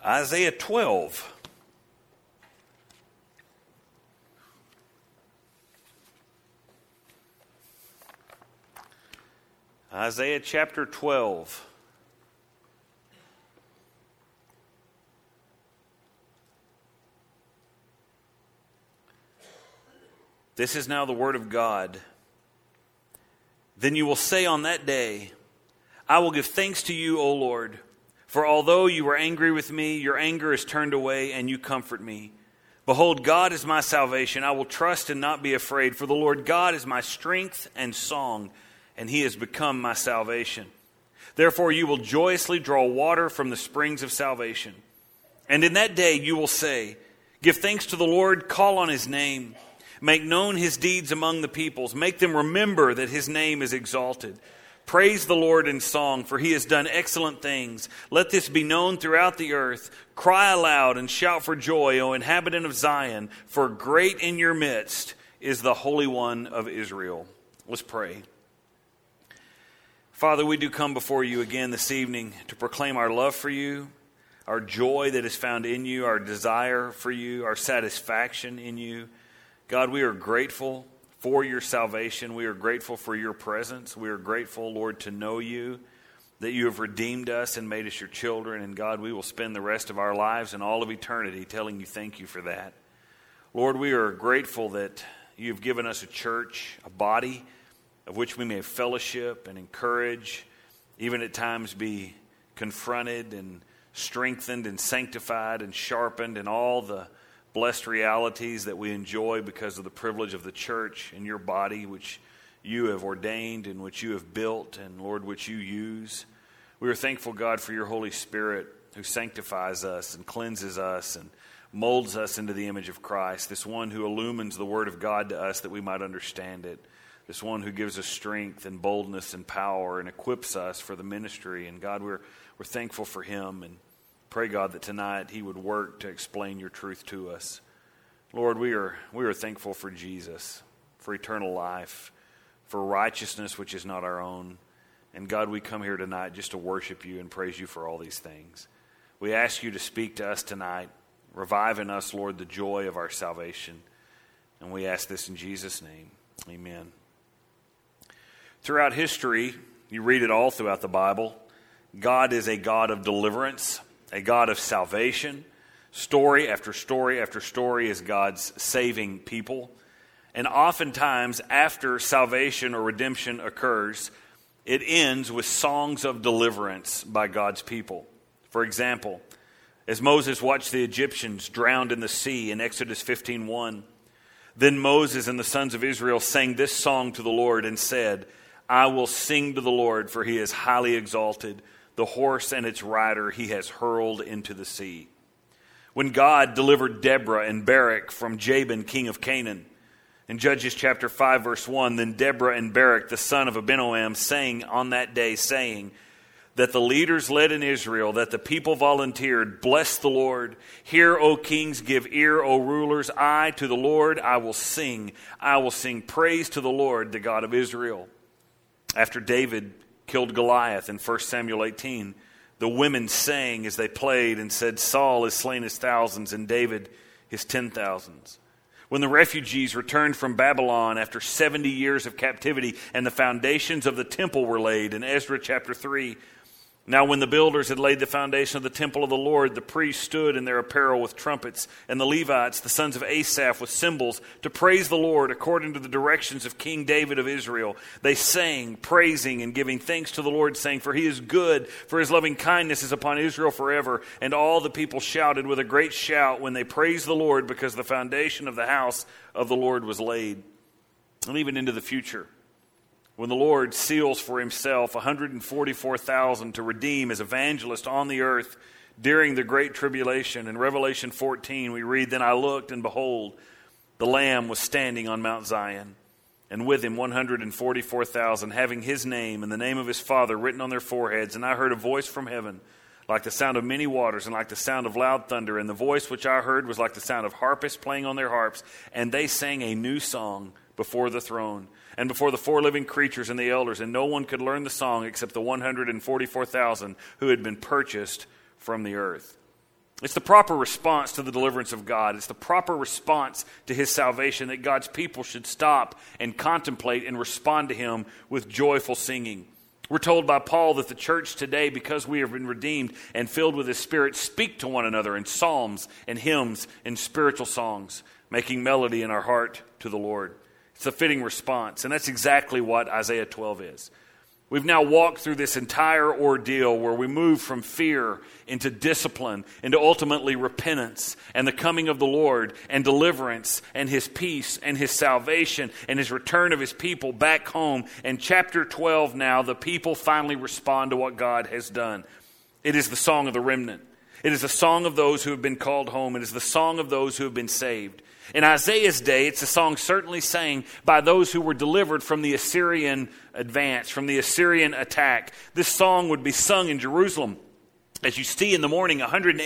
Isaiah 12. Isaiah chapter 12. This is now the word of God. Then you will say on that day, I will give thanks to you, O Lord, for although you were angry with me, your anger is turned away, and you comfort me. Behold, God is my salvation. I will trust and not be afraid, for the Lord God is my strength and song, and he has become my salvation. Therefore you will joyously draw water from the springs of salvation. And in that day you will say, give thanks to the Lord, call on his name. Make known his deeds among the peoples. Make them remember that his name is exalted. Praise the Lord in song, for he has done excellent things. Let this be known throughout the earth. Cry aloud and shout for joy, O inhabitant of Zion, for great in your midst is the Holy One of Israel. Let's pray. Father, we do come before you again this evening to proclaim our love for you, our joy that is found in you, our desire for you, our satisfaction in you. God, we are grateful for your salvation. We are grateful for your presence. We are grateful, Lord, to know you, that you have redeemed us and made us your children. And God, we will spend the rest of our lives and all of eternity telling you thank you for that. Lord, we are grateful that you have given us a church, a body, of which we may have fellowship and encourage, even at times be confronted and strengthened and sanctified and sharpened in all the blessed realities that we enjoy because of the privilege of the church and your body, which you have ordained and which you have built and, Lord, which you use. We are thankful, God, for your Holy Spirit who sanctifies us and cleanses us and molds us into the image of Christ, this one who illumines the Word of God to us that we might understand it, this one who gives us strength and boldness and power and equips us for the ministry. And God, we're thankful for him, and pray, God, that tonight he would work to explain your truth to us. Lord, we are thankful for Jesus, for eternal life, for righteousness which is not our own. And God, we come here tonight just to worship you and praise you for all these things. We ask you to speak to us tonight. Revive in us, Lord, the joy of our salvation. And we ask this in Jesus' name. Amen. Throughout history, you read it all throughout the Bible, God is a God of deliverance, a God of salvation. Story after story after story is God's saving people. And oftentimes, after salvation or redemption occurs, it ends with songs of deliverance by God's people. For example, as Moses watched the Egyptians drowned in the sea in Exodus 15:1, then Moses and the sons of Israel sang this song to the Lord and said, I will sing to the Lord, for he is highly exalted. The horse and its rider he has hurled into the sea. When God delivered Deborah and Barak from Jabin, king of Canaan, in Judges chapter 5, verse 1, then Deborah and Barak, the son of Abinoam, sang on that day, saying, that the leaders led in Israel, that the people volunteered, bless the Lord. Hear, O kings, give ear, O rulers. I, to the Lord, I will sing. I will sing praise to the Lord, the God of Israel. After David killed Goliath in 1 Samuel 18, the women sang as they played and said, Saul has slain his thousands and David his 10,000s. When the refugees returned from Babylon after 70 years of captivity and the foundations of the temple were laid in Ezra chapter 3, now when the builders had laid the foundation of the temple of the Lord, the priests stood in their apparel with trumpets, and the Levites, the sons of Asaph, with cymbals, to praise the Lord according to the directions of King David of Israel. They sang, praising and giving thanks to the Lord, saying, for he is good, for his loving kindness is upon Israel forever. And all the people shouted with a great shout when they praised the Lord, because the foundation of the house of the Lord was laid. And even into the future, when the Lord seals for himself 144,000 to redeem as evangelists on the earth during the Great Tribulation. In Revelation 14, we read, then I looked, and behold, the Lamb was standing on Mount Zion, and with him 144,000, having his name and the name of his Father written on their foreheads. And I heard a voice from heaven, like the sound of many waters, and like the sound of loud thunder. And the voice which I heard was like the sound of harpists playing on their harps. And they sang a new song before the throne and before the four living creatures and the elders. And no one could learn the song except the 144,000 who had been purchased from the earth. It's the proper response to the deliverance of God. It's the proper response to his salvation that God's people should stop and contemplate and respond to him with joyful singing. We're told by Paul that the church today, because we have been redeemed and filled with his Spirit, speak to one another in psalms and hymns and spiritual songs, making melody in our heart to the Lord. It's a fitting response, and that's exactly what Isaiah 12 is. We've now walked through this entire ordeal where we move from fear into discipline, into ultimately repentance and the coming of the Lord and deliverance and his peace and his salvation and his return of his people back home. And chapter 12 now, the people finally respond to what God has done. It is the song of the remnant. It is the song of those who have been called home. It is the song of those who have been saved. In Isaiah's day, it's a song certainly sang by those who were delivered from the Assyrian advance, from the Assyrian attack. This song would be sung in Jerusalem. As you see in the morning,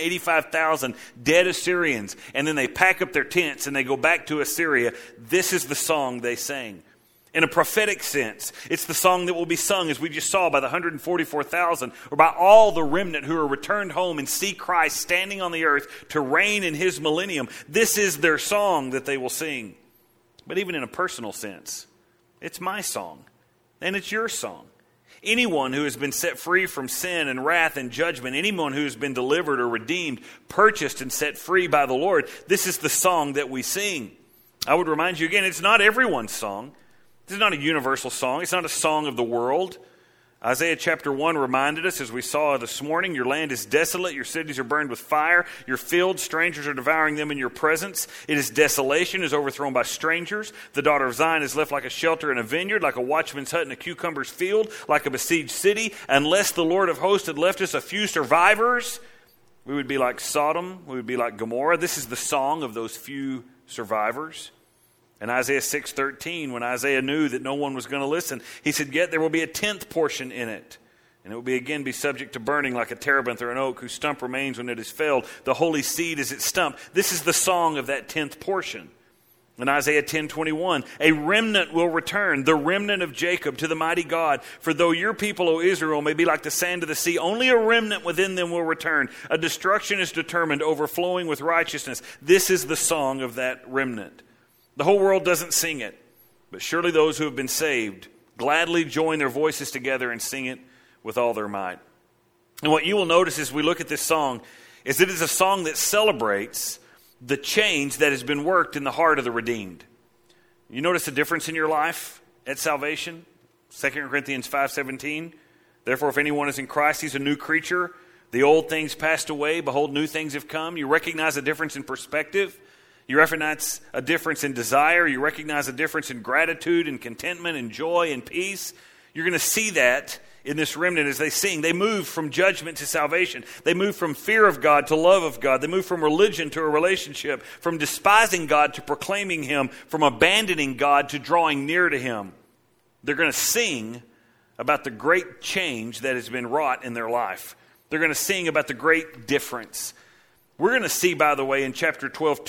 185,000 dead Assyrians, and then they pack up their tents and they go back to Assyria. This is the song they sang. In a prophetic sense, it's the song that will be sung, as we just saw, by the 144,000, or by all the remnant who are returned home and see Christ standing on the earth to reign in his millennium. This is their song that they will sing. But even in a personal sense, it's my song, and it's your song. Anyone who has been set free from sin and wrath and judgment, anyone who has been delivered or redeemed, purchased and set free by the Lord, this is the song that we sing. I would remind you again, it's not everyone's song. This is not a universal song. It's not a song of the world. Isaiah chapter 1 reminded us, as we saw this morning, your land is desolate, your cities are burned with fire, your fields, strangers are devouring them in your presence. It is desolation, is overthrown by strangers. The daughter of Zion is left like a shelter in a vineyard, like a watchman's hut in a cucumber's field, like a besieged city. Unless the Lord of hosts had left us a few survivors, we would be like Sodom, we would be like Gomorrah. This is the song of those few survivors. In Isaiah 6:13, when Isaiah knew that no one was going to listen, he said, yet there will be a 10th portion in it. And it will again be subject to burning like a terebinth or an oak whose stump remains when it is felled. The holy seed is its stump. This is the song of that 10th portion. In Isaiah 10:21, a remnant will return, the remnant of Jacob, to the mighty God. For though your people, O Israel, may be like the sand of the sea, only a remnant within them will return. A destruction is determined, overflowing with righteousness. This is the song of that remnant. The whole world doesn't sing it, but surely those who have been saved gladly join their voices together and sing it with all their might. And what you will notice as we look at this song is it is a song that celebrates the change that has been worked in the heart of the redeemed. You notice a difference in your life at salvation? 2 Corinthians 5:17, therefore if anyone is in Christ, he's a new creature. The old things passed away, behold, new things have come. You recognize a difference in perspective. You recognize a difference in desire. You recognize a difference in gratitude and contentment and joy and peace. You're going to see that in this remnant as they sing. They move from judgment to salvation. They move from fear of God to love of God. They move from religion to a relationship, from despising God to proclaiming him, from abandoning God to drawing near to him. They're going to sing about the great change that has been wrought in their life. They're going to sing about the great difference. We're going to see, by the way, in chapter 12,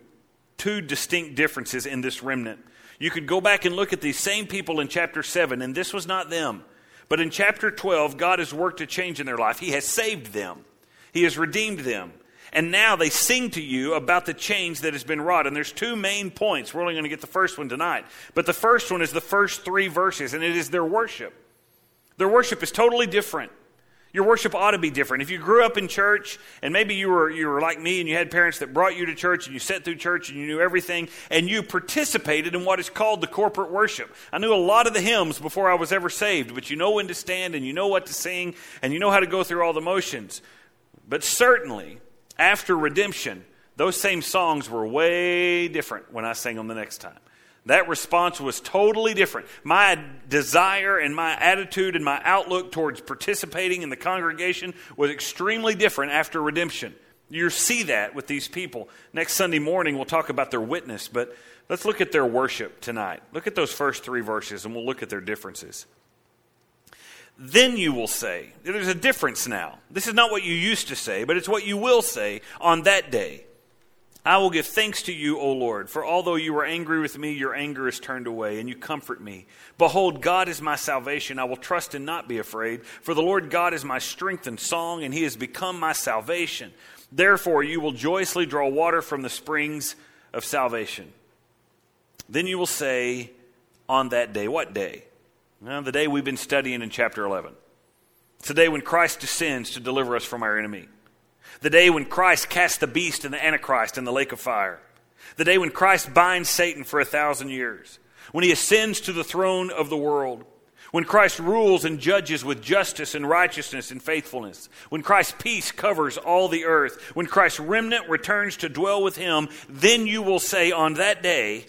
two distinct differences in this remnant. You could go back and look at these same people in chapter 7, and this was not them. But in chapter 12, God has worked a change in their life. He has saved them. He has redeemed them. And now they sing to you about the change that has been wrought. And there's two main points. We're only going to get the first one tonight. But the first one is the first 3 verses, and it is their worship. Their worship is totally different. Your worship ought to be different. If you grew up in church, and maybe you were like me and you had parents that brought you to church and you sat through church and you knew everything, and you participated in what is called the corporate worship. I knew a lot of the hymns before I was ever saved, but you know when to stand and you know what to sing and you know how to go through all the motions. But certainly, after redemption, those same songs were way different when I sang them the next time. That response was totally different. My desire and my attitude and my outlook towards participating in the congregation was extremely different after redemption. You see that with these people. Next Sunday morning, we'll talk about their witness, but let's look at their worship tonight. Look at those first 3 verses, and we'll look at their differences. Then you will say, there's a difference now. This is not what you used to say, but it's what you will say on that day. I will give thanks to you, O Lord, for although you were angry with me, your anger is turned away, and you comfort me. Behold, God is my salvation. I will trust and not be afraid. For the Lord God is my strength and song, and he has become my salvation. Therefore, you will joyously draw water from the springs of salvation. Then you will say on that day, what day? Well, the day we've been studying in chapter 11. It's the day when Christ descends to deliver us from our enemy. The day when Christ casts the beast and the Antichrist in the lake of fire. The day when Christ binds Satan for 1,000 years. When he ascends to the throne of the world. When Christ rules and judges with justice and righteousness and faithfulness. When Christ's peace covers all the earth. When Christ's remnant returns to dwell with him, then you will say on that day,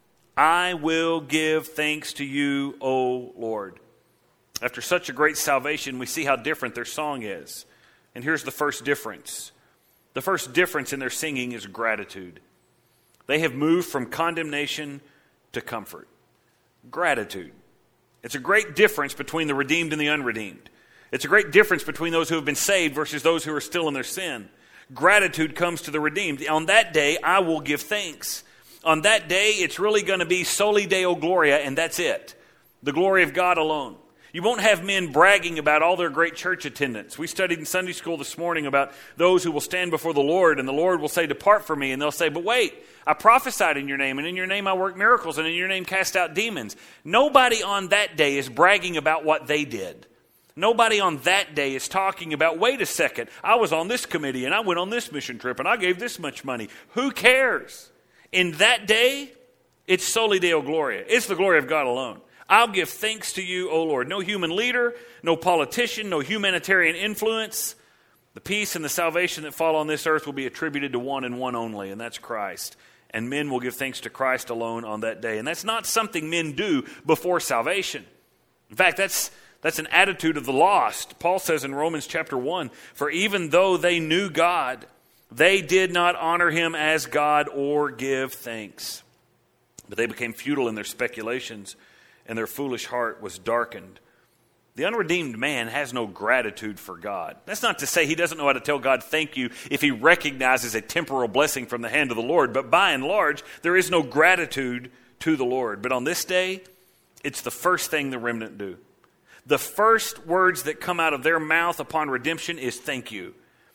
I will give thanks to you, O Lord. After such a great salvation, we see how different their song is. And here's the first difference. The first difference in their singing is gratitude. They have moved from condemnation to comfort. Gratitude. It's a great difference between the redeemed and the unredeemed. It's a great difference between those who have been saved versus those who are still in their sin. Gratitude comes to the redeemed. On that day, I will give thanks. On that day, it's really going to be Soli Deo Gloria, and that's it. The glory of God alone. You won't have men bragging about all their great church attendance. We studied in Sunday school this morning about those who will stand before the Lord, and the Lord will say, depart from me. And they'll say, but wait, I prophesied in your name, and in your name I worked miracles, and in your name cast out demons. Nobody on that day is bragging about what they did. Nobody on that day is talking about, wait a second, I was on this committee, and I went on this mission trip, and I gave this much money. Who cares? In that day, it's Soli Deo Gloria. It's the glory of God alone. I'll give thanks to you, O Lord. No human leader, no politician, no humanitarian influence. The peace and the salvation that fall on this earth will be attributed to one and one only, and that's Christ. And men will give thanks to Christ alone on that day. And that's not something men do before salvation. In fact, that's an attitude of the lost. Paul says in Romans chapter 1, for even though they knew God, they did not honor him as God or give thanks. But they became futile in their speculations, and their foolish heart was darkened. The unredeemed man has no gratitude for God. That's not to say he doesn't know how to tell God thank you if he recognizes a temporal blessing from the hand of the Lord. But by and large, there is no gratitude to the Lord. But on this day, it's the first thing the remnant do. The first words that come out of their mouth upon redemption is thank you.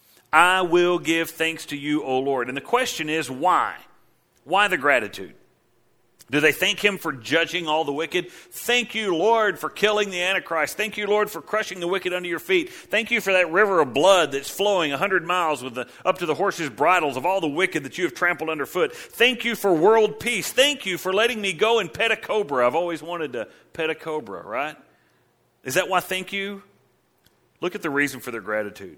I will give thanks to you, O Lord. And the question is, why? Why the gratitude? Do they thank him for judging all the wicked? Thank you, Lord, for killing the Antichrist. Thank you, Lord, for crushing the wicked under your feet. Thank you for that river of blood that's flowing 100 miles up to the horses' bridles of all the wicked that you have trampled underfoot. Thank you for world peace. Thank you for letting me go and pet a cobra. I've always wanted to pet a cobra, right? Is that why thank you? Look at the reason for their gratitude.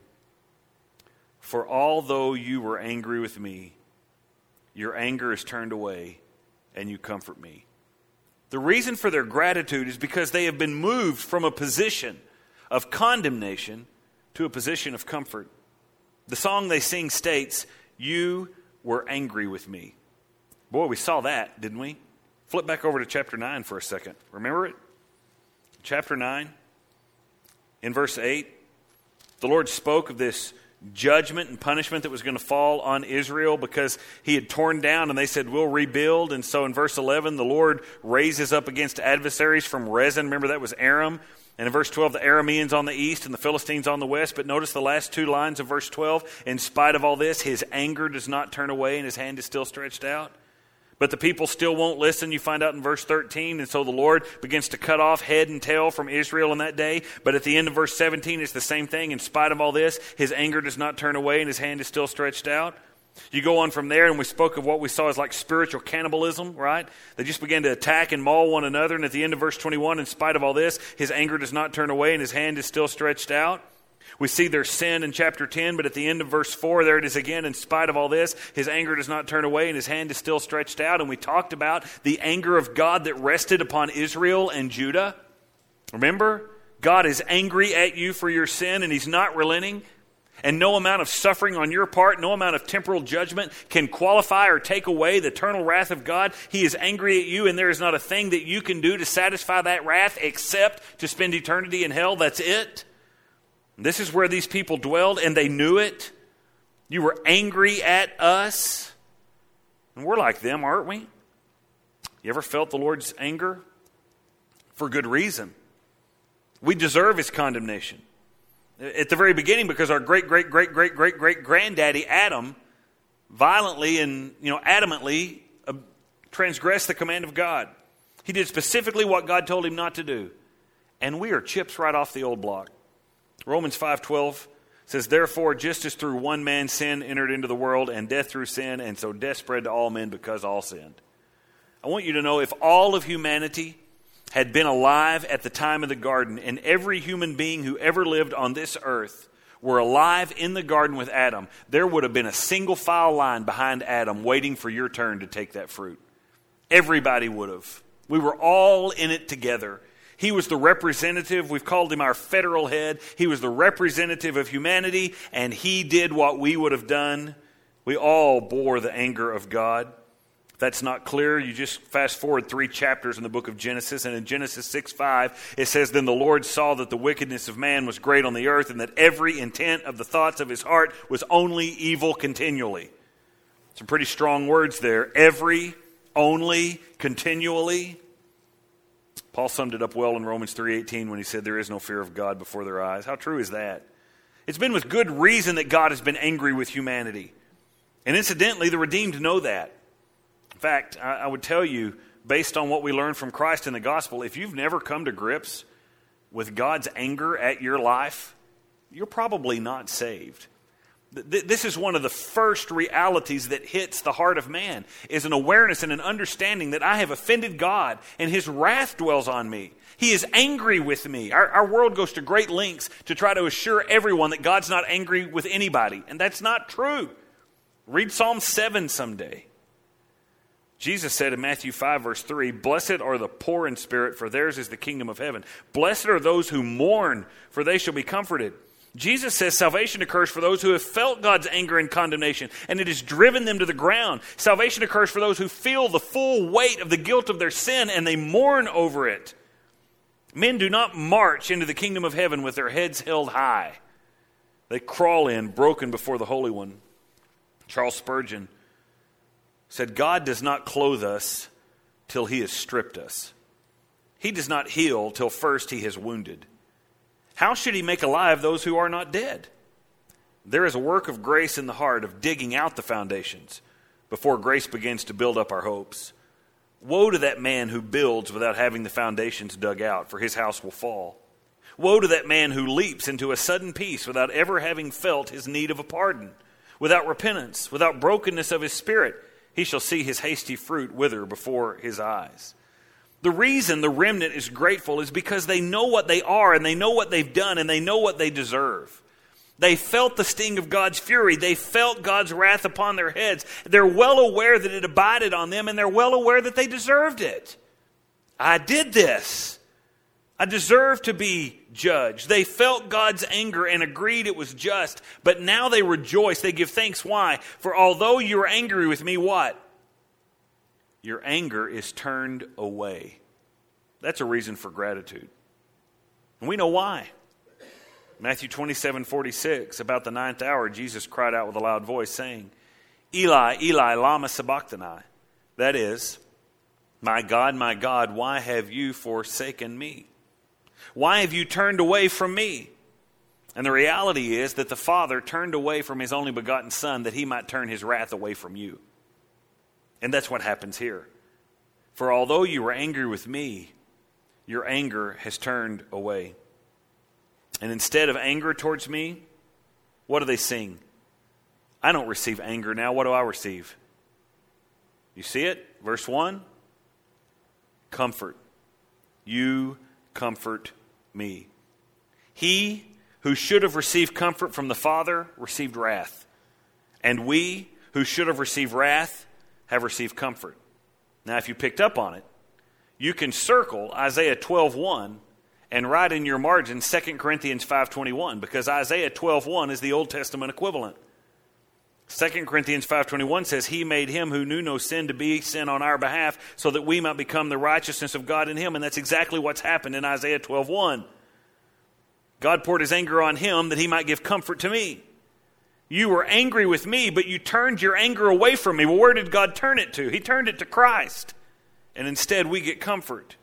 For although you were angry with me, your anger is turned away, and you comfort me. The reason for their gratitude is because they have been moved from a position of condemnation to a position of comfort. The song they sing states, you were angry with me. Boy, we saw that, didn't we? Flip back over to chapter 9 for a second. Remember it? Chapter 9, in verse 8, the Lord spoke of this judgment and punishment that was going to fall on Israel because he had torn down and they said, we'll rebuild. And so in verse 11, the Lord raises up against adversaries from Rezin. Remember, that was Aram. And in verse 12, the Arameans on the east and the Philistines on the west. But notice the last two lines of verse 12. In spite of all this, his anger does not turn away and his hand is still stretched out. But the people still won't listen, you find out in verse 13. And so the Lord begins to cut off head and tail from Israel in that day. But at the end of verse 17, it's the same thing. In spite of all this, his anger does not turn away and his hand is still stretched out. You go on from there, and we spoke of what we saw as like spiritual cannibalism, right? They just began to attack and maul one another. And at the end of verse 21, in spite of all this, his anger does not turn away and his hand is still stretched out. We see their sin in chapter 10, but at the end of verse 4, there it is again. In spite of all this, his anger does not turn away and his hand is still stretched out. And we talked about the anger of God that rested upon Israel and Judah. Remember, God is angry at you for your sin and he's not relenting. And no amount of suffering on your part, no amount of temporal judgment can qualify or take away the eternal wrath of God. He is angry at you and there is not a thing that you can do to satisfy that wrath except to spend eternity in hell. That's it. This is where these people dwelled, and they knew it. You were angry at us. And we're like them, aren't we? You ever felt the Lord's anger? For good reason. We deserve his condemnation. At the very beginning, because our great-great-great-great-great-great-granddaddy Adam violently and adamantly transgressed the command of God. He did specifically what God told him not to do. And we are chips right off the old block. Romans 5:12 says, therefore, just as through one man sin entered into the world, and death through sin, and so death spread to all men because all sinned. I want you to know, if all of humanity had been alive at the time of the garden, and every human being who ever lived on this earth were alive in the garden with Adam, there would have been a single file line behind Adam waiting for your turn to take that fruit. Everybody would have. We were all in it together. He was the representative. We've called him our federal head. He was the representative of humanity, and he did what we would have done. We all bore the anger of God. If that's not clear, you just fast forward 3 chapters in the book of Genesis, and in Genesis 6:5, it says, then the Lord saw that the wickedness of man was great on the earth, and that every intent of the thoughts of his heart was only evil continually. Some pretty strong words there. Every, only, continually. Paul summed it up well in Romans 3:18 when he said there is no fear of God before their eyes. How true is that? It's been with good reason that God has been angry with humanity. And incidentally, the redeemed know that. In fact, I would tell you, based on what we learned from Christ in the gospel, if you've never come to grips with God's anger at your life, you're probably not saved. This is one of the first realities that hits the heart of man, is an awareness and an understanding that I have offended God and his wrath dwells on me. He is angry with me. Our world goes to great lengths to try to assure everyone that God's not angry with anybody, and that's not true. Read Psalm 7 someday. Jesus said in Matthew 5, verse 3, blessed are the poor in spirit, for theirs is the kingdom of heaven. Blessed are those who mourn, for they shall be comforted. Jesus says salvation occurs for those who have felt God's anger and condemnation, and it has driven them to the ground. Salvation occurs for those who feel the full weight of the guilt of their sin, and they mourn over it. Men do not march into the kingdom of heaven with their heads held high. They crawl in broken before the Holy One. Charles Spurgeon said, God does not clothe us till he has stripped us. He does not heal till first he has wounded. How should he make alive those who are not dead? There is a work of grace in the heart of digging out the foundations before grace begins to build up our hopes. Woe to that man who builds without having the foundations dug out, for his house will fall. Woe to that man who leaps into a sudden peace without ever having felt his need of a pardon. Without repentance, without brokenness of his spirit, he shall see his hasty fruit wither before his eyes. The reason the remnant is grateful is because they know what they are, and they know what they've done, and they know what they deserve. They felt the sting of God's fury. They felt God's wrath upon their heads. They're well aware that it abided on them, and they're well aware that they deserved it. I did this. I deserve to be judged. They felt God's anger and agreed it was just, but now they rejoice. They give thanks. Why? For although you are angry with me, what? Your anger is turned away. That's a reason for gratitude. And we know why. Matthew 27:46, about the 9th hour, Jesus cried out with a loud voice, saying, Eli, Eli, lama sabachthani. That is, my God, why have you forsaken me? Why have you turned away from me? And the reality is that the Father turned away from his only begotten Son that he might turn his wrath away from you. And that's what happens here. For although you were angry with me, your anger has turned away. And instead of anger towards me, what do they sing? I don't receive anger now. What do I receive? You see it? Verse 1. Comfort. You comfort me. He who should have received comfort from the Father received wrath. And we who should have received wrath have received comfort. Now, if you picked up on it, you can circle Isaiah 12:1 and write in your margin 2 Corinthians 5:21, because Isaiah 12:1 is the Old Testament equivalent. 2 Corinthians 5:21 says, He made him who knew no sin to be sin on our behalf, so that we might become the righteousness of God in him. And that's exactly what's happened in Isaiah 12:1. God poured his anger on him that he might give comfort to me. You were angry with me, but you turned your anger away from me. Well, where did God turn it to? He turned it to Christ. And instead, we get comfort.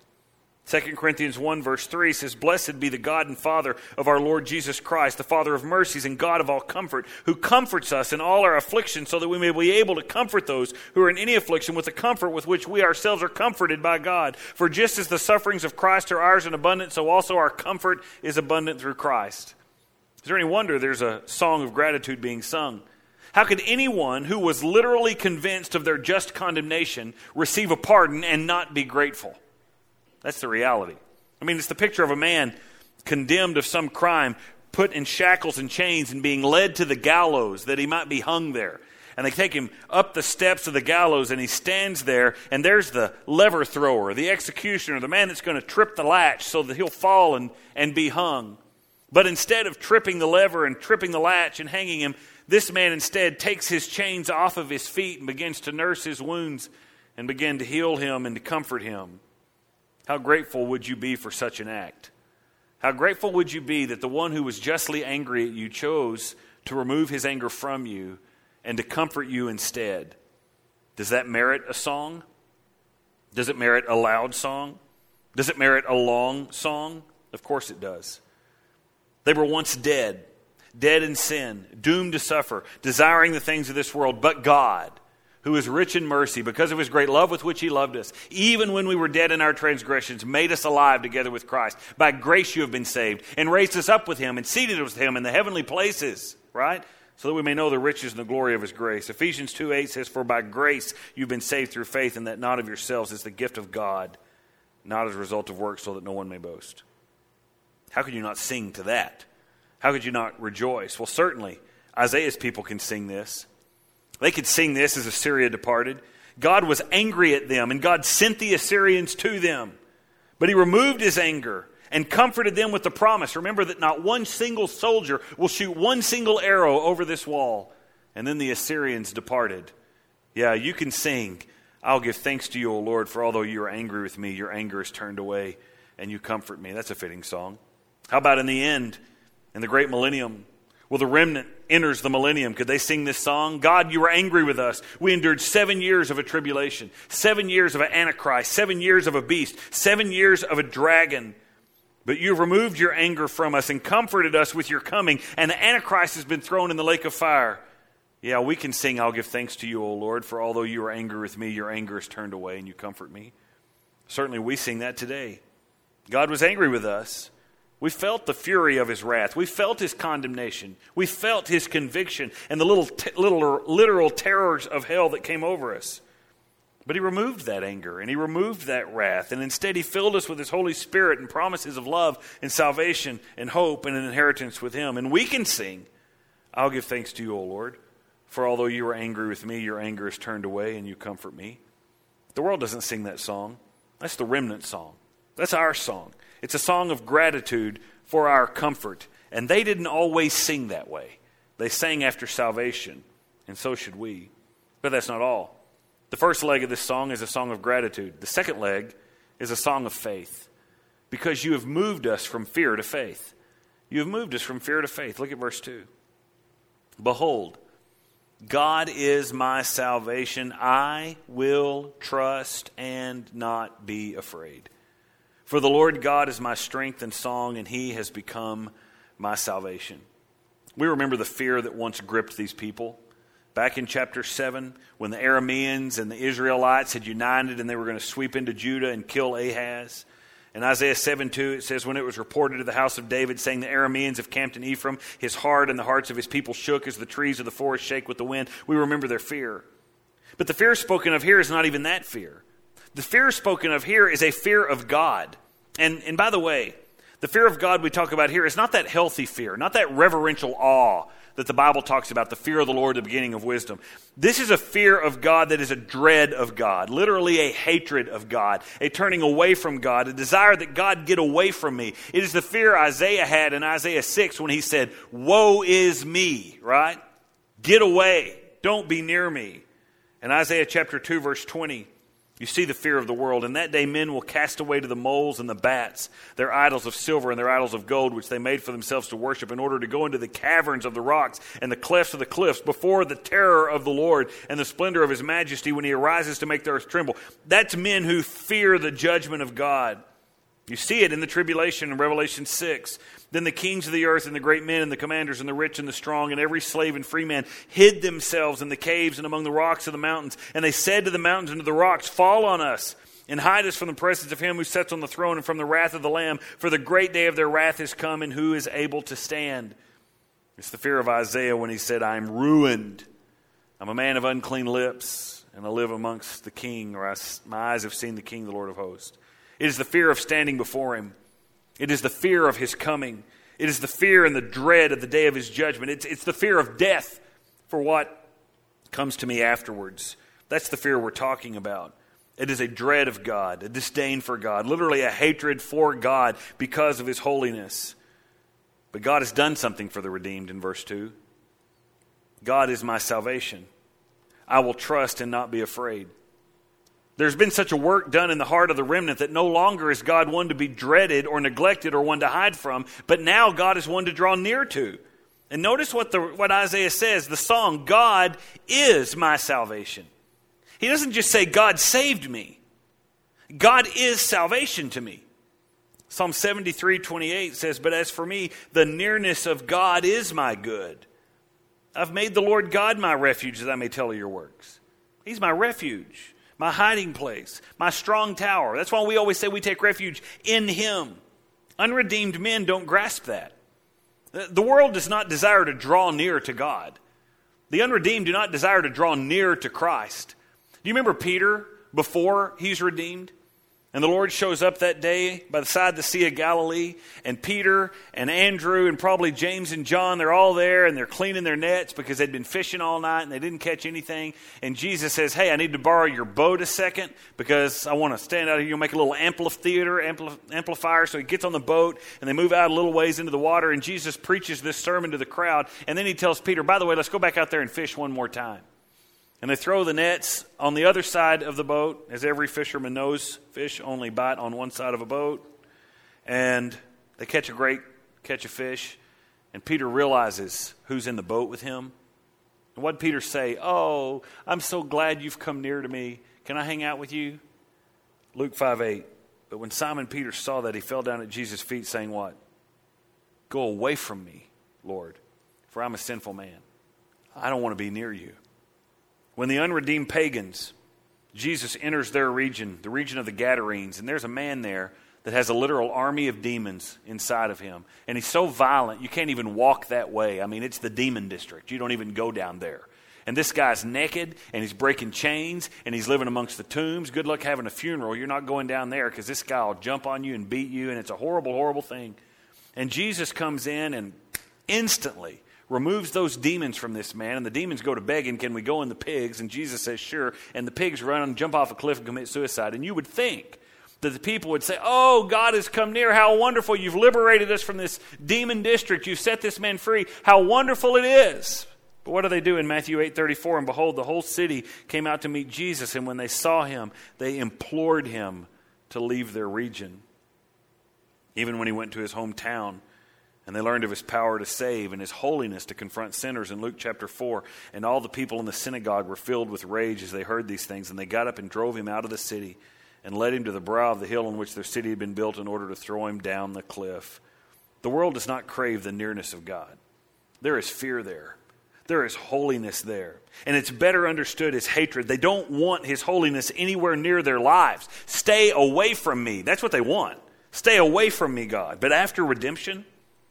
2 Corinthians 1 verse 3 says, "Blessed be the God and Father of our Lord Jesus Christ, the Father of mercies and God of all comfort, who comforts us in all our affliction, so that we may be able to comfort those who are in any affliction with the comfort with which we ourselves are comforted by God. For just as the sufferings of Christ are ours in abundance, so also our comfort is abundant through Christ." Is there any wonder there's a song of gratitude being sung? How could anyone who was literally convinced of their just condemnation receive a pardon and not be grateful? That's the reality. I mean, it's the picture of a man condemned of some crime, put in shackles and chains and being led to the gallows that he might be hung there. And they take him up the steps of the gallows and he stands there, and there's the lever thrower, the executioner, the man that's going to trip the latch so that he'll fall and be hung. But instead of tripping the lever and tripping the latch and hanging him, this man instead takes his chains off of his feet and begins to nurse his wounds and begin to heal him and to comfort him. How grateful would you be for such an act? How grateful would you be that the one who was justly angry at you chose to remove his anger from you and to comfort you instead? Does that merit a song? Does it merit a loud song? Does it merit a long song? Of course it does. They were once dead in sin, doomed to suffer, desiring the things of this world, but God, who is rich in mercy, because of his great love with which he loved us, even when we were dead in our transgressions, made us alive together with Christ. By grace you have been saved, and raised us up with him, and seated us with him in the heavenly places, right? So that we may know the riches and the glory of his grace. Ephesians 2:8 says, "For by grace you've been saved through faith, and that not of yourselves is the gift of God, not as a result of works, so that no one may boast." How could you not sing to that? How could you not rejoice? Well, certainly, Isaiah's people can sing this. They could sing this as Assyria departed. God was angry at them, and God sent the Assyrians to them. But he removed his anger and comforted them with the promise. Remember that not one single soldier will shoot one single arrow over this wall. And then the Assyrians departed. Yeah, you can sing, "I'll give thanks to you, O Lord, for although you are angry with me, your anger is turned away, and you comfort me." That's a fitting song. How about in the end, in the great millennium? Well, the remnant enters the millennium. Could they sing this song? "God, you were angry with us. We endured 7 years of a tribulation, 7 years of an antichrist, 7 years of a beast, 7 years of a dragon. But you've removed your anger from us and comforted us with your coming, and the antichrist has been thrown in the lake of fire." Yeah, we can sing, "I'll give thanks to you, O Lord, for although you are angry with me, your anger is turned away and you comfort me." Certainly we sing that today. God was angry with us. We felt the fury of his wrath. We felt his condemnation. We felt his conviction and the literal terrors of hell that came over us. But he removed that anger and he removed that wrath. And instead he filled us with his Holy Spirit and promises of love and salvation and hope and an inheritance with him. And we can sing, "I'll give thanks to you, O Lord, for although you are angry with me, your anger is turned away and you comfort me." The world doesn't sing that song. That's the remnant song. That's our song. It's a song of gratitude for our comfort. And they didn't always sing that way. They sang after salvation, and so should we. But that's not all. The first leg of this song is a song of gratitude. The second leg is a song of faith. Because you have moved us from fear to faith. You have moved us from fear to faith. Look at verse 2. "Behold, God is my salvation. I will trust and not be afraid. For the Lord God is my strength and song, and he has become my salvation." We remember the fear that once gripped these people. Back in chapter 7, when the Arameans and the Israelites had united and they were going to sweep into Judah and kill Ahaz. In Isaiah 7:2, it says, "When it was reported to the house of David, saying, the Arameans have camped in Ephraim, his heart and the hearts of his people shook as the trees of the forest shake with the wind." We remember their fear. But the fear spoken of here is not even that fear. The fear spoken of here is a fear of God. And by the way, the fear of God we talk about here is not that healthy fear, not that reverential awe that the Bible talks about, the fear of the Lord, the beginning of wisdom. This is a fear of God that is a dread of God, literally a hatred of God, a turning away from God, a desire that God get away from me. It is the fear Isaiah had in Isaiah 6 when he said, "Woe is me," right? Get away. Don't be near me. In Isaiah chapter 2, verse 20, You see the fear of the world. In that day men will cast away to the moles and the bats their idols of silver and their idols of gold, which they made for themselves to worship, in order to go into the caverns of the rocks and the clefts of the cliffs before the terror of the Lord and the splendor of his majesty when he arises to make the earth tremble. That's men who fear the judgment of God. You see it in the tribulation in Revelation 6. Then the kings of the earth and the great men and the commanders and the rich and the strong and every slave and free man hid themselves in the caves and among the rocks of the mountains. And they said to the mountains and to the rocks, fall on us and hide us from the presence of him who sits on the throne and from the wrath of the Lamb. For the great day of their wrath is come, and who is able to stand? It's the fear of Isaiah when he said, I am ruined. I'm a man of unclean lips, and I live amongst the king, or my eyes have seen the king, the Lord of hosts. It is the fear of standing before him. It is the fear of his coming. It is the fear and the dread of the day of his judgment. It's the fear of death for what comes to me afterwards. That's the fear we're talking about. It is a dread of God, a disdain for God, literally a hatred for God because of his holiness. But God has done something for the redeemed in verse 2. God is my salvation. I will trust and not be afraid. There's been such a work done in the heart of the remnant that no longer is God one to be dreaded or neglected or one to hide from, but now God is one to draw near to. And notice what Isaiah says, the song, God is my salvation. He doesn't just say, God saved me. God is salvation to me. Psalm 73:28 says, but as for me, the nearness of God is my good. I've made the Lord God my refuge, that I may tell of your works. He's my refuge, my hiding place, my strong tower. That's why we always say we take refuge in him. Unredeemed men don't grasp that. The world does not desire to draw near to God. The unredeemed do not desire to draw near to Christ. Do you remember Peter before he's redeemed? And the Lord shows up that day by the side of the Sea of Galilee, and Peter and Andrew and probably James and John, they're all there, and they're cleaning their nets because they'd been fishing all night and they didn't catch anything. And Jesus says, hey, I need to borrow your boat a second because I want to stand out here. You'll make a little amplifier. So he gets on the boat, and they move out a little ways into the water, and Jesus preaches this sermon to the crowd. And then he tells Peter, by the way, let's go back out there and fish one more time. And they throw the nets on the other side of the boat. As every fisherman knows, fish only bite on one side of a boat. And they catch a fish. And Peter realizes who's in the boat with him. And what did Peter say? Oh, I'm so glad you've come near to me. Can I hang out with you? Luke 5:8. But when Simon Peter saw that, he fell down at Jesus' feet saying what? Go away from me, Lord, for I'm a sinful man. I don't want to be near you. When the unredeemed pagans, Jesus enters their region, the region of the Gadarenes, and there's a man there that has a literal army of demons inside of him. And he's so violent, you can't even walk that way. I mean, it's the demon district. You don't even go down there. And this guy's naked, and he's breaking chains, and he's living amongst the tombs. Good luck having a funeral. You're not going down there because this guy will jump on you and beat you, and it's a horrible, horrible thing. And Jesus comes in and instantly removes those demons from this man, and the demons go to begging, can we go in the pigs? And Jesus says, sure. And the pigs run and jump off a cliff and commit suicide. And you would think that the people would say, oh, God has come near. How wonderful. You've liberated us from this demon district. You've set this man free. How wonderful it is. But what do they do in Matthew 8:34? And behold, the whole city came out to meet Jesus. And when they saw him, they implored him to leave their region. Even when he went to his hometown, and they learned of his power to save and his holiness to confront sinners in Luke chapter 4. And all the people in the synagogue were filled with rage as they heard these things. And they got up and drove him out of the city and led him to the brow of the hill on which their city had been built in order to throw him down the cliff. The world does not crave the nearness of God. There is fear there. There is holiness there. And it's better understood as hatred. They don't want his holiness anywhere near their lives. Stay away from me. That's what they want. Stay away from me, God. But after redemption,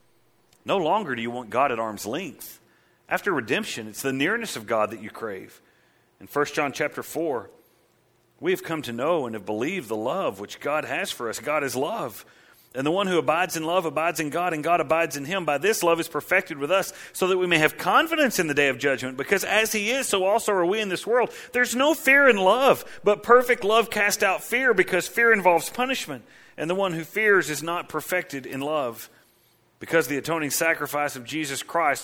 no longer do you want God at arm's length. After redemption, it's the nearness of God that you crave. In 1 John chapter 4, we have come to know and have believed the love which God has for us. God is love. And the one who abides in love abides in God, and God abides in him. By this love is perfected with us, so that we may have confidence in the day of judgment. Because as he is, so also are we in this world. There's no fear in love, but perfect love casts out fear, because fear involves punishment. And the one who fears is not perfected in love. Because the atoning sacrifice of Jesus Christ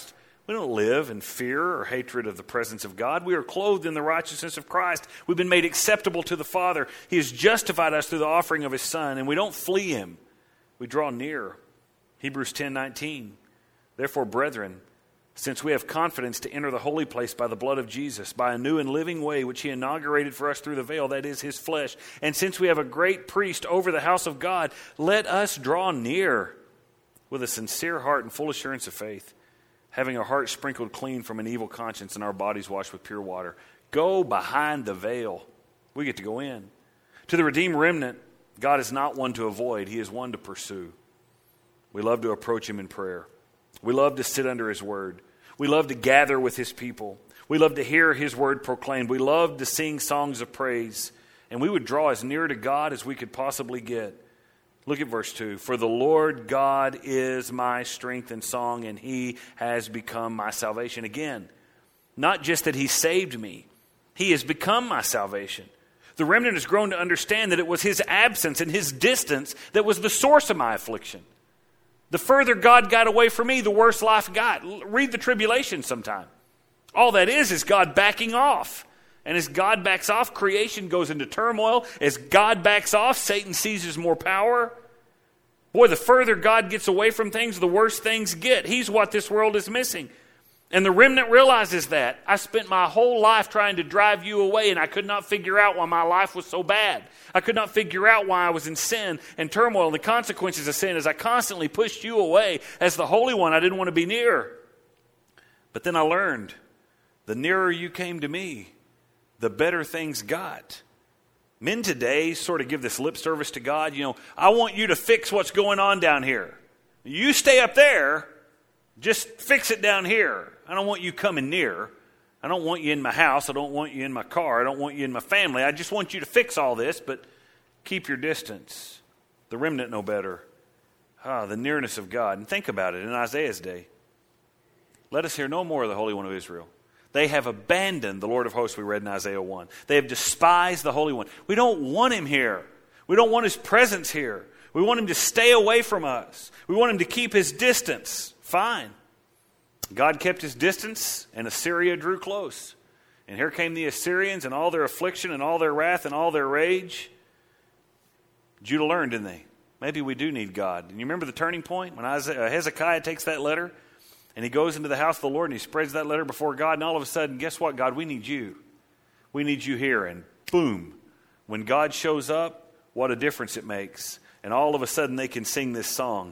We don't live in fear or hatred of the presence of God. We are clothed in the righteousness of Christ. We've been made acceptable to the Father. He has justified us through the offering of His Son, and we don't flee Him. We draw near. Hebrews 10:19. Therefore, brethren, since we have confidence to enter the holy place by the blood of Jesus, by a new and living way which He inaugurated for us through the veil, that is His flesh, and since we have a great priest over the house of God, let us draw near with a sincere heart and full assurance of faith, having our hearts sprinkled clean from an evil conscience and our bodies washed with pure water. Go behind the veil. We get to go in. To the redeemed remnant, God is not one to avoid. He is one to pursue. We love to approach Him in prayer. We love to sit under His word. We love to gather with His people. We love to hear His word proclaimed. We love to sing songs of praise. And we would draw as near to God as we could possibly get. Look at verse 2. For the Lord God is my strength and song, and He has become my salvation. Again, not just that He saved me. He has become my salvation. The remnant has grown to understand that it was His absence and His distance that was the source of my affliction. The further God got away from me, the worse life got. Read the tribulation sometime. All that is God backing off. And as God backs off, creation goes into turmoil. As God backs off, Satan seizes more power. Boy, the further God gets away from things, the worse things get. He's what this world is missing. And the remnant realizes that. I spent my whole life trying to drive you away, and I could not figure out why my life was so bad. I could not figure out why I was in sin and turmoil and the consequences of sin as I constantly pushed you away. As the Holy One, I didn't want to be near. But then I learned, the nearer you came to me, the better things got. Men today sort of give this lip service to God. I want you to fix what's going on down here. You stay up there, just fix it down here. I don't want you coming near. I don't want you in my house. I don't want you in my car. I don't want you in my family. I just want you to fix all this, but keep your distance. The remnant know better. The nearness of God. And think about it in Isaiah's day. Let us hear no more of the Holy One of Israel. They have abandoned the Lord of hosts, we read in Isaiah 1. They have despised the Holy One. We don't want Him here. We don't want His presence here. We want Him to stay away from us. We want Him to keep His distance. Fine. God kept His distance, and Assyria drew close. And here came the Assyrians and all their affliction and all their wrath and all their rage. Judah learned, didn't they? Maybe we do need God. And you remember the turning point when Hezekiah takes that letter? And he goes into the house of the Lord and he spreads that letter before God. And all of a sudden, guess what, God? We need you. We need you here. And boom, when God shows up, what a difference it makes. And all of a sudden, they can sing this song.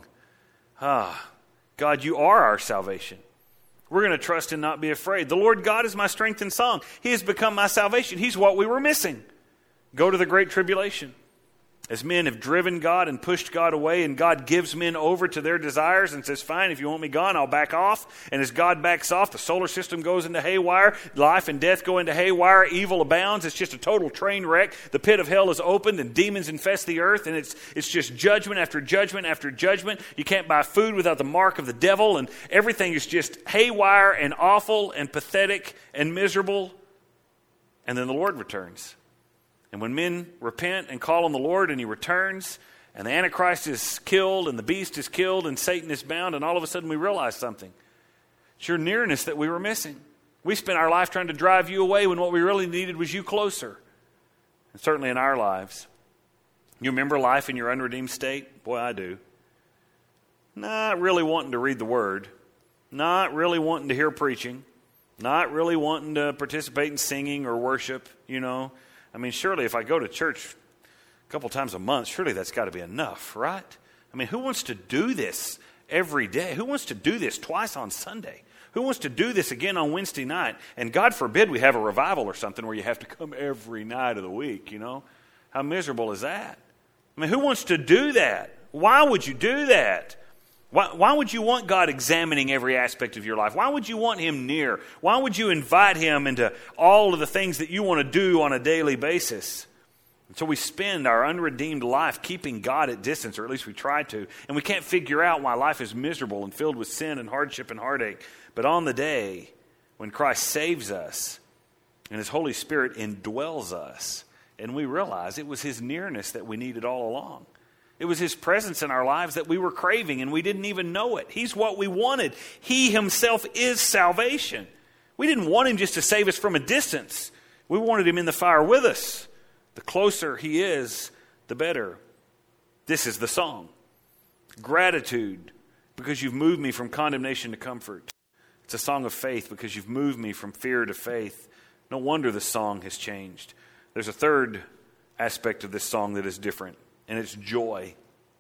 God, you are our salvation. We're going to trust and not be afraid. The Lord God is my strength and song. He has become my salvation. He's what we were missing. Go to the great tribulation. As men have driven God and pushed God away, and God gives men over to their desires and says, fine, if you want me gone, I'll back off. And as God backs off, the solar system goes into haywire. Life and death go into haywire. Evil abounds. It's just a total train wreck. The pit of hell is opened and demons infest the earth. And it's just judgment after judgment after judgment. You can't buy food without the mark of the devil. And everything is just haywire and awful and pathetic and miserable. And then the Lord returns. And when men repent and call on the Lord and He returns, and the Antichrist is killed and the beast is killed and Satan is bound, and all of a sudden we realize something. It's your nearness that we were missing. We spent our life trying to drive you away when what we really needed was you closer. And certainly in our lives. You remember life in your unredeemed state? Boy, I do. Not really wanting to read the Word. Not really wanting to hear preaching. Not really wanting to participate in singing or worship, I mean, surely if I go to church a couple times a month, surely that's got to be enough, right? I mean, who wants to do this every day? Who wants to do this twice on Sunday? Who wants to do this again on Wednesday night? And God forbid we have a revival or something where you have to come every night of the week, How miserable is that? I mean, who wants to do that? Why would you do that? Why would you want God examining every aspect of your life? Why would you want Him near? Why would you invite Him into all of the things that you want to do on a daily basis? And so we spend our unredeemed life keeping God at distance, or at least we try to, and we can't figure out why life is miserable and filled with sin and hardship and heartache. But on the day when Christ saves us and His Holy Spirit indwells us, and we realize it was His nearness that we needed all along. It was his presence in our lives that we were craving and we didn't even know it. He's what we wanted. He himself is salvation. We didn't want him just to save us from a distance. We wanted him in the fire with us. The closer he is, the better. This is the song. Gratitude, because you've moved me from condemnation to comfort. It's a song of faith because you've moved me from fear to faith. No wonder the song has changed. There's a third aspect of this song that is different, and it's joy.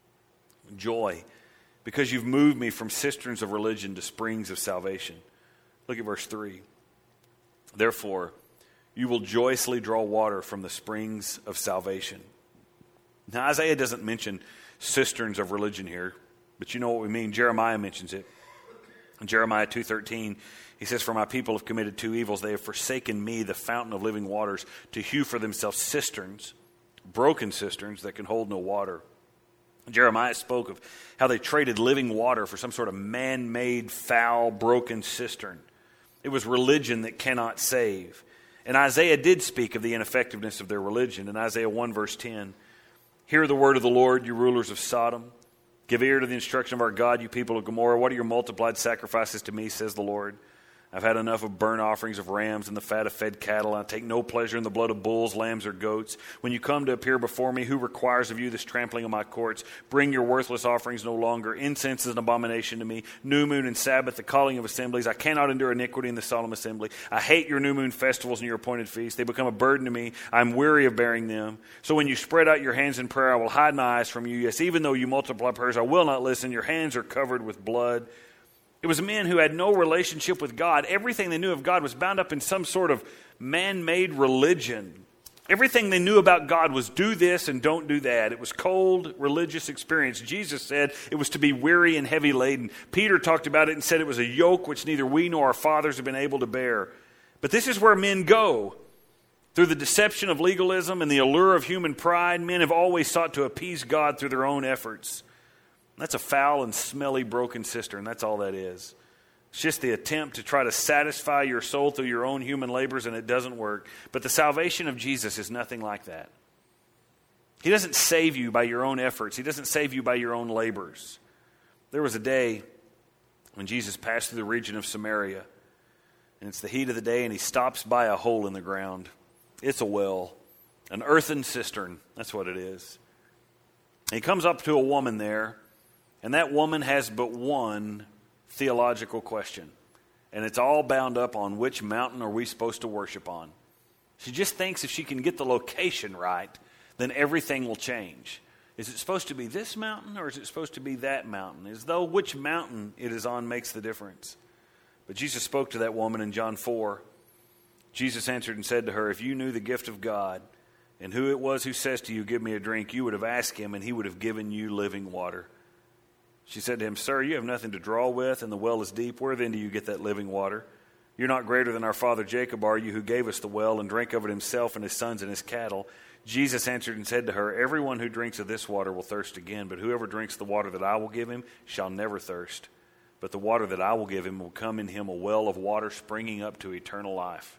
Joy, because you've moved me from cisterns of religion to springs of salvation. Look at verse 3. Therefore, you will joyously draw water from the springs of salvation. Now, Isaiah doesn't mention cisterns of religion here, but you know what we mean. Jeremiah mentions it. In Jeremiah 2:13, he says, "For my people have committed two evils. They have forsaken me, the fountain of living waters, to hew for themselves cisterns, broken cisterns that can hold no water." Jeremiah spoke of how they traded living water for some sort of man-made, foul, broken cistern. It was religion that cannot save. And Isaiah did speak of the ineffectiveness of their religion. In Isaiah 1 verse 10, "Hear the word of the Lord, you rulers of Sodom. Give ear to the instruction of our God, you people of Gomorrah. What are your multiplied sacrifices to me, says the Lord? I've had enough of burnt offerings of rams and the fat of fed cattle. I take no pleasure in the blood of bulls, lambs, or goats. When you come to appear before me, who requires of you this trampling of my courts? Bring your worthless offerings no longer. Incense is an abomination to me. New moon and Sabbath, the calling of assemblies. I cannot endure iniquity in the solemn assembly. I hate your new moon festivals and your appointed feasts. They become a burden to me. I'm weary of bearing them. So when you spread out your hands in prayer, I will hide my eyes from you. Yes, even though you multiply prayers, I will not listen. Your hands are covered with blood." It was men who had no relationship with God. Everything they knew of God was bound up in some sort of man-made religion. Everything they knew about God was do this and don't do that. It was cold religious experience. Jesus said it was to be weary and heavy laden. Peter talked about it and said it was a yoke which neither we nor our fathers have been able to bear. But this is where men go. Through the deception of legalism and the allure of human pride, men have always sought to appease God through their own efforts. That's a foul and smelly broken cistern. That's all that is. It's just the attempt to try to satisfy your soul through your own human labors, and it doesn't work. But the salvation of Jesus is nothing like that. He doesn't save you by your own efforts. He doesn't save you by your own labors. There was a day when Jesus passed through the region of Samaria, and it's the heat of the day, and he stops by a hole in the ground. It's a well, an earthen cistern. That's what it is. And he comes up to a woman there, and that woman has but one theological question. And it's all bound up on which mountain are we supposed to worship on. She just thinks if she can get the location right, then everything will change. Is it supposed to be this mountain or is it supposed to be that mountain? As though which mountain it is on makes the difference. But Jesus spoke to that woman in John 4. Jesus answered and said to her, "If you knew the gift of God and who it was who says to you, 'Give me a drink,' you would have asked him and he would have given you living water." She said to him, "Sir, you have nothing to draw with, and the well is deep. Where then do you get that living water? You're not greater than our father Jacob, are you, who gave us the well and drank of it himself and his sons and his cattle?" Jesus answered and said to her, "Everyone who drinks of this water will thirst again, but whoever drinks the water that I will give him shall never thirst. But the water that I will give him will come in him a well of water springing up to eternal life."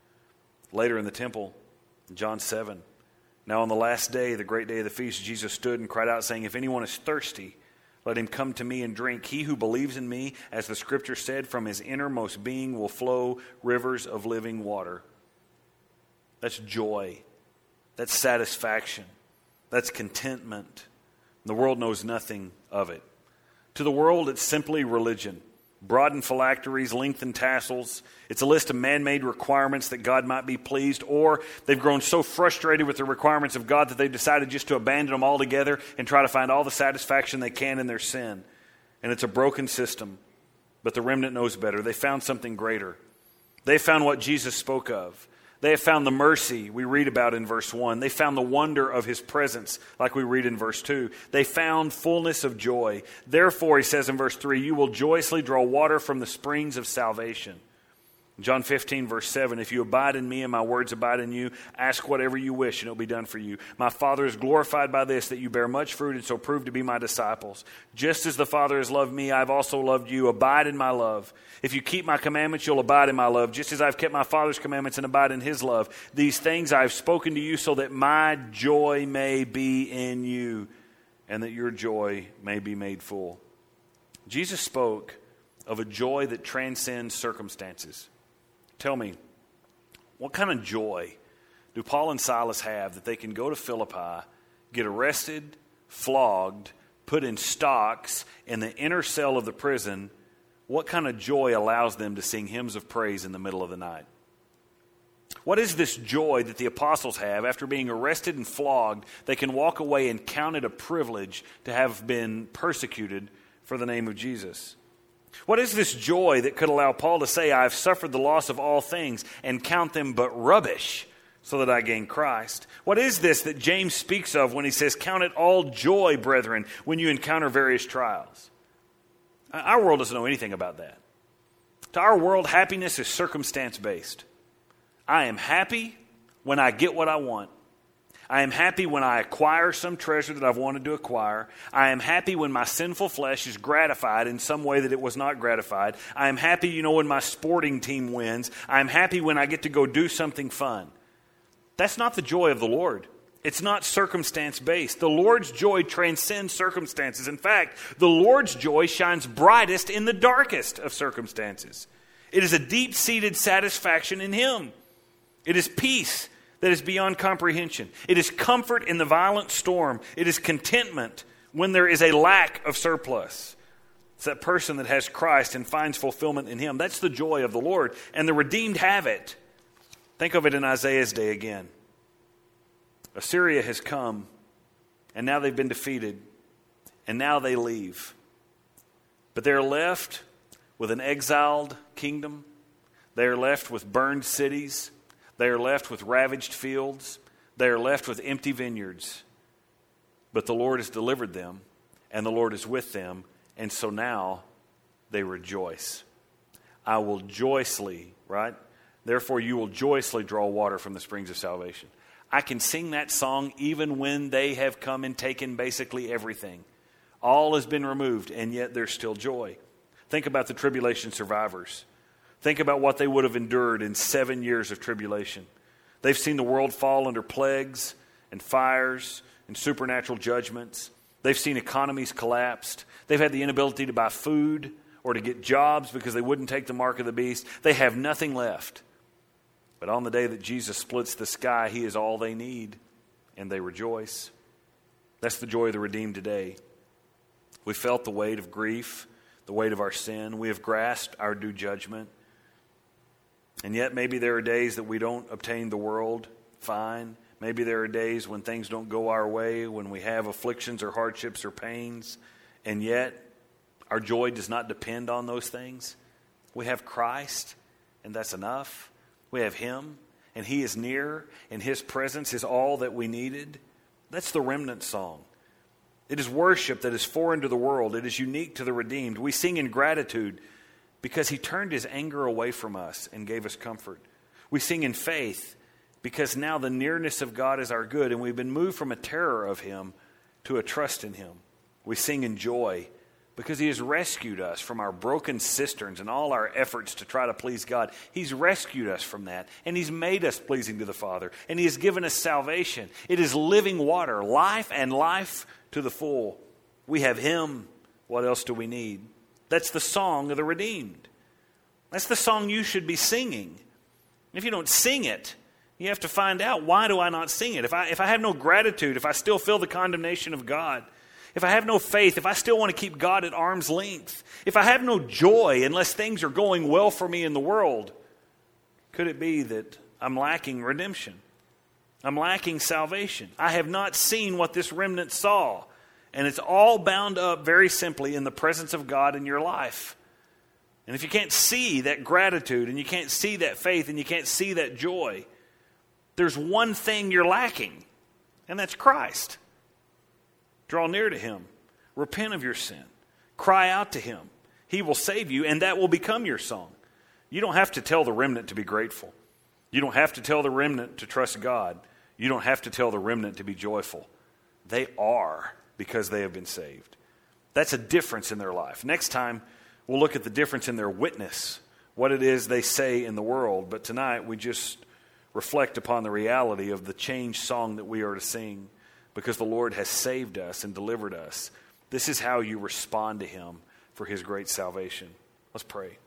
Later in the temple, John 7, "Now on the last day, the great day of the feast, Jesus stood and cried out, saying, 'If anyone is thirsty, let him come to me and drink. He who believes in me, as the scripture said, from his innermost being will flow rivers of living water.'" That's joy. That's satisfaction. That's contentment. The world knows nothing of it. To the world, it's simply religion. Broadened phylacteries, lengthened tassels. It's a list of man-made requirements that God might be pleased, or they've grown so frustrated with the requirements of God that they've decided just to abandon them altogether and try to find all the satisfaction they can in their sin. And it's a broken system, but the remnant knows better. They found something greater. They found what Jesus spoke of. They have found the mercy we read about in verse 1. They found the wonder of his presence, like we read in verse 2. They found fullness of joy. Therefore, he says in verse 3, "You will joyously draw water from the springs of salvation." John 15, verse 7, "If you abide in me and my words abide in you, ask whatever you wish and it will be done for you. My Father is glorified by this, that you bear much fruit and so prove to be my disciples. Just as the Father has loved me, I have also loved you. Abide in my love. If you keep my commandments, you'll abide in my love, just as I've kept my Father's commandments and abide in his love. These things I have spoken to you so that my joy may be in you and that your joy may be made full. Jesus spoke of a joy that transcends circumstances. Tell me, what kind of joy do Paul and Silas have that they can go to Philippi, get arrested, flogged, put in stocks in the inner cell of the prison? What kind of joy allows them to sing hymns of praise in the middle of the night? What is this joy that the apostles have after being arrested and flogged? They can walk away and count it a privilege to have been persecuted for the name of Jesus. What is this joy that could allow Paul to say, I have suffered the loss of all things and count them but rubbish so that I gain Christ? What is this that James speaks of when he says, count it all joy, brethren, when you encounter various trials? Our world doesn't know anything about that. To our world, happiness is circumstance-based. I am happy when I get what I want. I am happy when I acquire some treasure that I've wanted to acquire. I am happy when my sinful flesh is gratified in some way that it was not gratified. I am happy, when my sporting team wins. I am happy when I get to go do something fun. That's not the joy of the Lord. It's not circumstance-based. The Lord's joy transcends circumstances. In fact, the Lord's joy shines brightest in the darkest of circumstances. It is a deep-seated satisfaction in Him. It is peace that is beyond comprehension. It is comfort in the violent storm. It is contentment when there is a lack of surplus. It's that person that has Christ and finds fulfillment in Him. That's the joy of the Lord. And the redeemed have it. Think of it in Isaiah's day again. Assyria has come, and now they've been defeated, and now they leave. But they're left with an exiled kingdom. They are left with burned cities. They are left with ravaged fields. They are left with empty vineyards. But the Lord has delivered them, and the Lord is with them, and so now they rejoice. I will joyously, right? Therefore you will joyously draw water from the springs of salvation. I can sing that song even when they have come and taken basically everything. All has been removed, and yet there's still joy. Think about the tribulation survivors. Think about what they would have endured in 7 years of tribulation. They've seen the world fall under plagues and fires and supernatural judgments. They've seen economies collapsed. They've had the inability to buy food or to get jobs because they wouldn't take the mark of the beast. They have nothing left. But on the day that Jesus splits the sky, He is all they need, and they rejoice. That's the joy of the redeemed today. We felt the weight of grief, the weight of our sin. We have grasped our due judgment. And yet maybe there are days that we don't obtain the world fine. Maybe there are days when things don't go our way, when we have afflictions or hardships or pains. And yet our joy does not depend on those things. We have Christ, and that's enough. We have Him, and He is near, and His presence is all that we needed. That's the remnant song. It is worship that is foreign to the world. It is unique to the redeemed. We sing in gratitude because He turned His anger away from us and gave us comfort. We sing in faith because now the nearness of God is our good, and we've been moved from a terror of Him to a trust in Him. We sing in joy because He has rescued us from our broken cisterns and all our efforts to try to please God. He's rescued us from that, and He's made us pleasing to the Father, and He has given us salvation. It is living water, life and life to the full. We have Him. What else do we need? That's the song of the redeemed. That's the song you should be singing. If you don't sing it, you have to find out, why do I not sing it? If I have no gratitude, if I still feel the condemnation of God, if I have no faith, if I still want to keep God at arm's length, if I have no joy unless things are going well for me in the world, could it be that I'm lacking redemption? I'm lacking salvation. I have not seen what this remnant saw. And it's all bound up very simply in the presence of God in your life. And if you can't see that gratitude, and you can't see that faith, and you can't see that joy, there's one thing you're lacking, and that's Christ. Draw near to Him. Repent of your sin. Cry out to Him. He will save you, and that will become your song. You don't have to tell the remnant to be grateful. You don't have to tell the remnant to trust God. You don't have to tell the remnant to be joyful. They are, because they have been saved. That's a difference in their life. Next time, we'll look at the difference in their witness, what it is they say in the world. But tonight, we just reflect upon the reality of the changed song that we are to sing. because the Lord has saved us and delivered us. This is how you respond to him for his great salvation. Let's pray.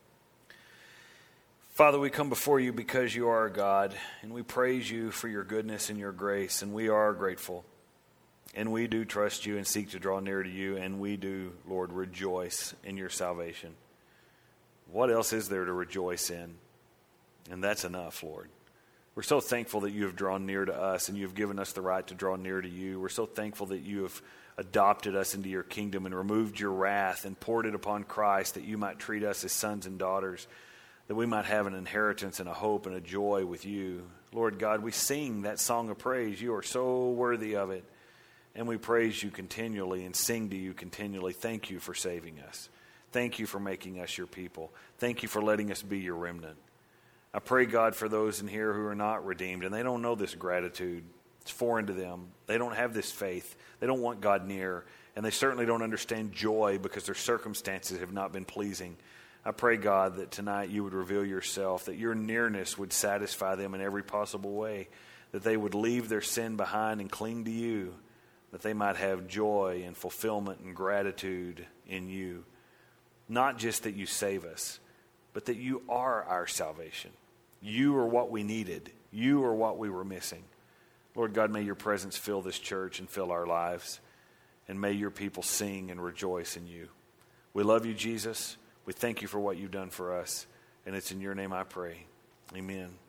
Father, we come before you because you are our God, and we praise you for your goodness and your grace, and we are grateful. And we do trust you and seek to draw near to you, and we do, Lord, rejoice in your salvation. What else is there to rejoice in? And that's enough, Lord. We're so thankful that you have drawn near to us, and you have given us the right to draw near to you. We're so thankful that you have adopted us into your kingdom and removed your wrath and poured it upon Christ, that you might treat us as sons and daughters, that we might have an inheritance and a hope and a joy with you. Lord God, we sing that song of praise. You are so worthy of it. And we praise you continually and sing to you continually. Thank you for saving us. Thank you for making us your people. Thank you for letting us be your remnant. I pray, God, for those in here who are not redeemed and they don't know this gratitude. It's foreign to them. They don't have this faith. They don't want God near. And they certainly don't understand joy because their circumstances have not been pleasing. I pray, God, that tonight you would reveal yourself, that your nearness would satisfy them in every possible way, that they would leave their sin behind and cling to you, that they might have joy and fulfillment and gratitude in you. Not just that you save us, but that you are our salvation. You are what we needed. You are what we were missing. Lord God, may your presence fill this church and fill our lives, and may your people sing and rejoice in you. We love you, Jesus. We thank you for what you've done for us, and it's in your name I pray. Amen.